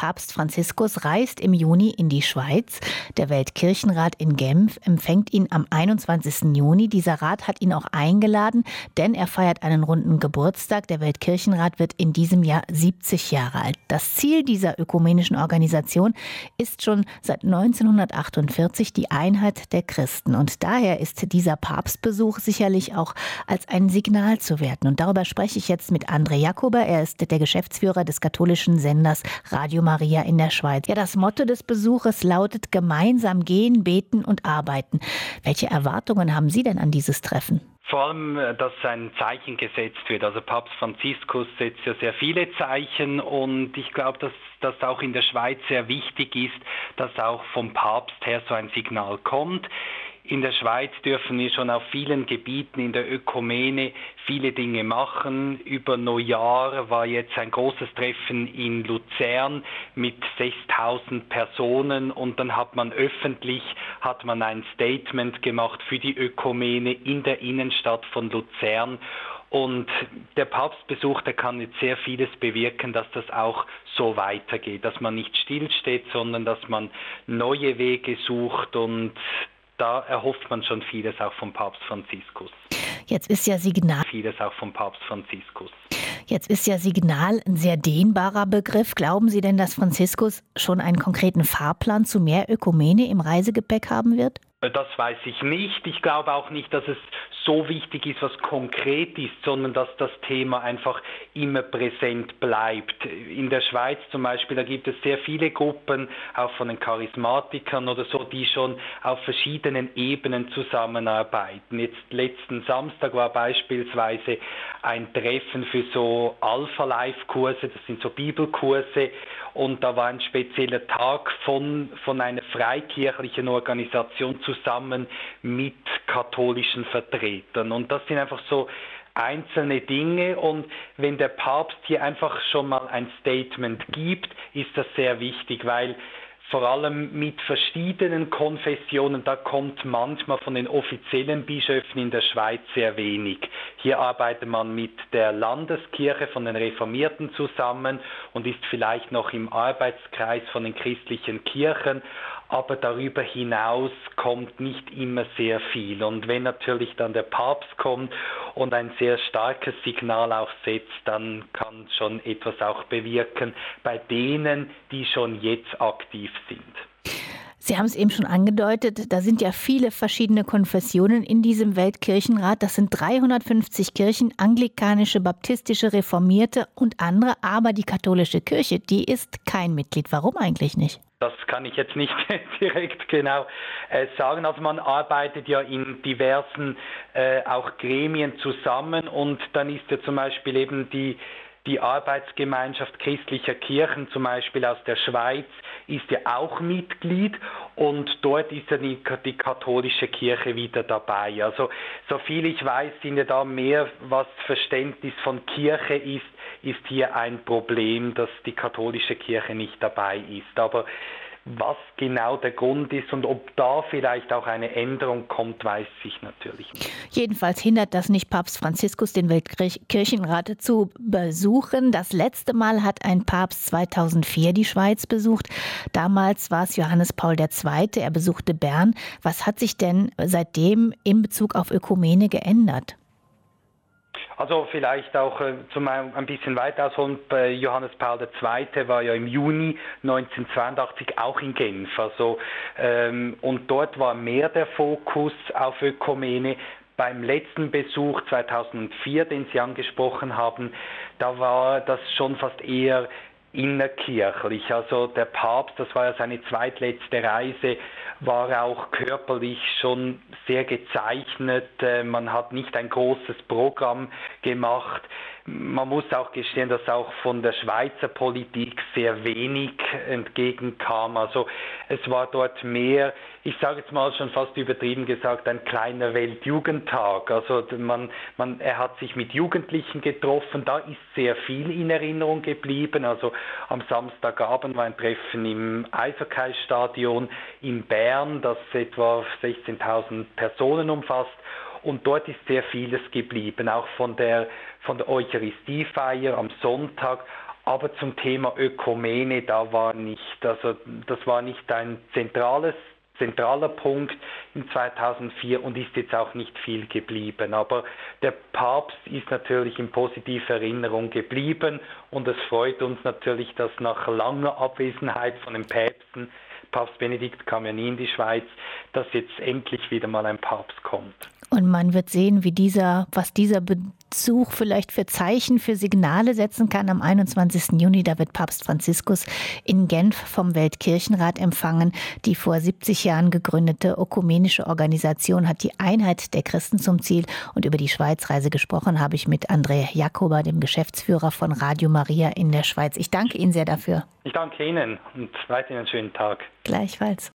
Papst Franziskus reist im Juni in die Schweiz. Der Weltkirchenrat in Genf empfängt ihn am 21. Juni. Dieser Rat hat ihn auch eingeladen, denn er feiert einen runden Geburtstag. Der Weltkirchenrat wird in diesem Jahr 70 Jahre alt. Das Ziel dieser ökumenischen Organisation ist schon seit 1948 die Einheit der Christen. Und daher ist dieser Papstbesuch sicherlich auch als ein Signal zu werten. Und darüber spreche ich jetzt mit André Jakober. Er ist der Geschäftsführer des katholischen Senders Radio Maria in der Schweiz. Ja, das Motto des Besuches lautet: gemeinsam gehen, beten und arbeiten. Welche Erwartungen haben Sie denn an dieses Treffen? Vor allem, dass ein Zeichen gesetzt wird. Also Papst Franziskus setzt ja sehr viele Zeichen und ich glaube, dass das auch in der Schweiz sehr wichtig ist, dass auch vom Papst her so ein Signal kommt. In der Schweiz dürfen wir schon auf vielen Gebieten in der Ökumene viele Dinge machen. Über Neujahr war jetzt ein großes Treffen in Luzern mit 6.000 Personen und dann hat man öffentlich ein Statement gemacht für die Ökumene in der Innenstadt von Luzern. Und der Papstbesuch, der kann jetzt sehr vieles bewirken, dass das auch so weitergeht, dass man nicht stillsteht, sondern dass man neue Wege sucht, und da erhofft man schon vieles auch vom Papst Franziskus. Jetzt ist ja Signal ein sehr dehnbarer Begriff. Glauben Sie denn, dass Franziskus schon einen konkreten Fahrplan zu mehr Ökumene im Reisegepäck haben wird? Das weiß ich nicht. Ich glaube auch nicht, dass es so wichtig ist, was konkret ist, sondern dass das Thema einfach immer präsent bleibt. In der Schweiz zum Beispiel, da gibt es sehr viele Gruppen, auch von den Charismatikern oder so, die schon auf verschiedenen Ebenen zusammenarbeiten. Jetzt letzten Samstag war beispielsweise ein Treffen für so Alpha-Life-Kurse, das sind so Bibelkurse, und da war ein spezieller Tag von einer freikirchlichen Organisation zusammen mit katholischen Vertretern. Und das sind einfach so einzelne Dinge, und wenn der Papst hier einfach schon mal ein Statement gibt, ist das sehr wichtig, weil vor allem mit verschiedenen Konfessionen, da kommt manchmal von den offiziellen Bischöfen in der Schweiz sehr wenig. Hier arbeitet man mit der Landeskirche von den Reformierten zusammen und ist vielleicht noch im Arbeitskreis von den christlichen Kirchen, aber darüber hinaus kommt nicht immer sehr viel. Und wenn natürlich dann der Papst kommt und ein sehr starkes Signal auch setzt, dann kann schon etwas auch bewirken bei denen, die schon jetzt aktiv sind. Sie haben es eben schon angedeutet, da sind ja viele verschiedene Konfessionen in diesem Weltkirchenrat. Das sind 350 Kirchen, anglikanische, baptistische, reformierte und andere. Aber die katholische Kirche, die ist kein Mitglied. Warum eigentlich nicht? Das kann ich jetzt nicht direkt genau sagen. Also man arbeitet ja in diversen auch Gremien zusammen, und dann ist ja zum Beispiel eben die Arbeitsgemeinschaft christlicher Kirchen, zum Beispiel aus der Schweiz, ist ja auch Mitglied, und dort ist ja die katholische Kirche wieder dabei. Also soviel ich weiß, sind ja da mehr, was Verständnis von Kirche ist hier ein Problem, dass die katholische Kirche nicht dabei ist. Aber was genau der Grund ist und ob da vielleicht auch eine Änderung kommt, weiß ich natürlich nicht. Jedenfalls hindert das nicht Papst Franziskus, den Weltkirchenrat zu besuchen. Das letzte Mal hat ein Papst 2004 die Schweiz besucht. Damals war es Johannes Paul II. Er besuchte Bern. Was hat sich denn seitdem in Bezug auf Ökumene geändert? Also vielleicht auch ein bisschen weiter ausholen, Johannes Paul II. War ja im Juni 1982 auch in Genf. Und dort war mehr der Fokus auf Ökumene. Beim letzten Besuch 2004, den Sie angesprochen haben, da war das schon fast eher innerkirchlich. Also der Papst, das war ja seine zweitletzte Reise, war auch körperlich schon sehr gezeichnet. Man hat nicht ein großes Programm gemacht. Man muss auch gestehen, dass auch von der Schweizer Politik sehr wenig entgegenkam. Also es war dort mehr, ich sage jetzt mal schon fast übertrieben gesagt, ein kleiner Weltjugendtag. Also er hat sich mit Jugendlichen getroffen, da ist sehr viel in Erinnerung geblieben. Also am Samstagabend war ein Treffen im Eishockeystadion in Bern, das etwa 16.000 Personen umfasst. Und dort ist sehr vieles geblieben, auch von der Eucharistiefeier am Sonntag, Aber zum Thema Ökumene, das war nicht ein zentraler Punkt in 2004 und ist jetzt auch nicht viel geblieben. Aber der Papst ist natürlich in positiver Erinnerung geblieben und es freut uns natürlich, dass nach langer Abwesenheit von den Päpsten, Papst Benedikt kam ja nie in die Schweiz, dass jetzt endlich wieder mal ein Papst kommt. Und man wird sehen, was dieser Besuch vielleicht für Zeichen, für Signale setzen kann. Am 21. Juni, da wird Papst Franziskus in Genf vom Weltkirchenrat empfangen. Die vor 70 Jahren gegründete ökumenische Organisation hat die Einheit der Christen zum Ziel. Und über die Schweizreise gesprochen habe ich mit André Jakober, dem Geschäftsführer von Radio Maria in der Schweiz. Ich danke Ihnen sehr dafür. Ich danke Ihnen und weiterhin einen schönen Tag. Gleichfalls.